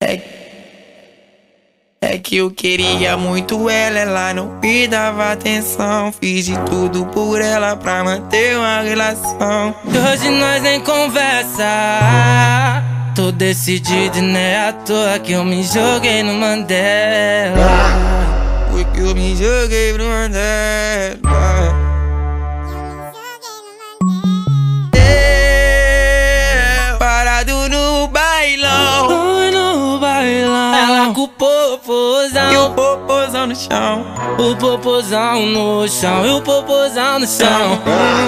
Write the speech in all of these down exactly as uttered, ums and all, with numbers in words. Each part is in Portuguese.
É, é que eu queria muito ela, ela não me dava atenção. Fiz de tudo por ela pra manter uma relação. E hoje nós nem conversa. Tô decidido e não é à toa que eu me joguei no Mandela. Foi que eu me joguei pro Mandela. Parado no bailão, Oi, no bailão. Ela com o popozão e o popozão no chão. O popozão no chão e o popozão no chão.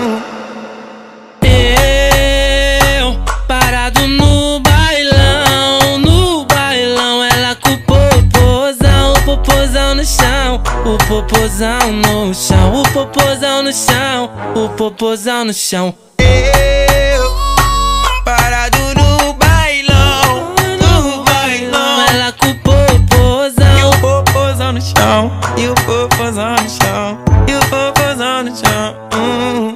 Eu parado no bailão, no bailão. Ela com o popozão, o popozão no chão. O popozão no chão, o popozão no chão. O popozão no chão. Eu parado no bailão, no bailão. Ela com o popozão E o popozão no chão, e o popozão no chão, e o popozão no chão. Hum.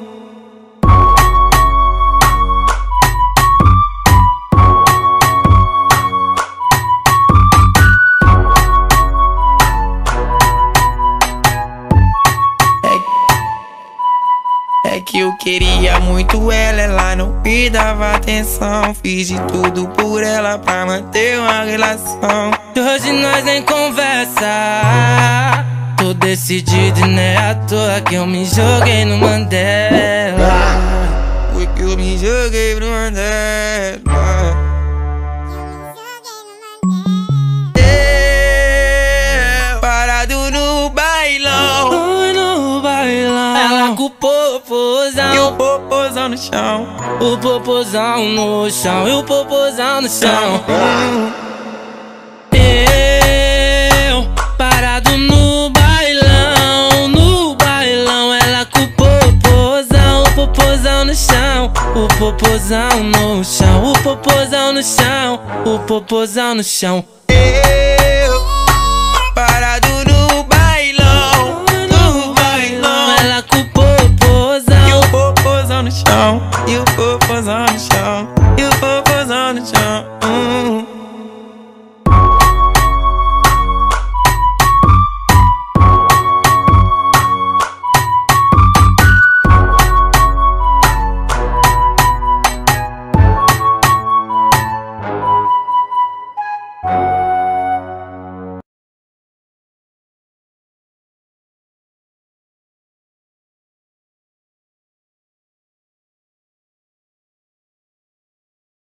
É que eu queria muito ela, ela não me dava atenção. Fiz de tudo por ela pra manter uma relação. E hoje nós nem conversa. Tô decidido e não é à toa que eu me joguei no Mandela. Foi que eu me joguei pro Mandela. É, parado no bailão, Oi, no bailão. Ela com o e o popozão, popozão no chão. o popozão no chão e o popozão no chão. Eu parado no bailão, no bailão. Ela com o popozão, o popozão no chão. O popozão no chão, o popozão no chão. O popozão no chão. Eu parado no bailão, no bailão. Ela com o popozão E o popozão no chão, e o popozão no chão, e o popozão no chão.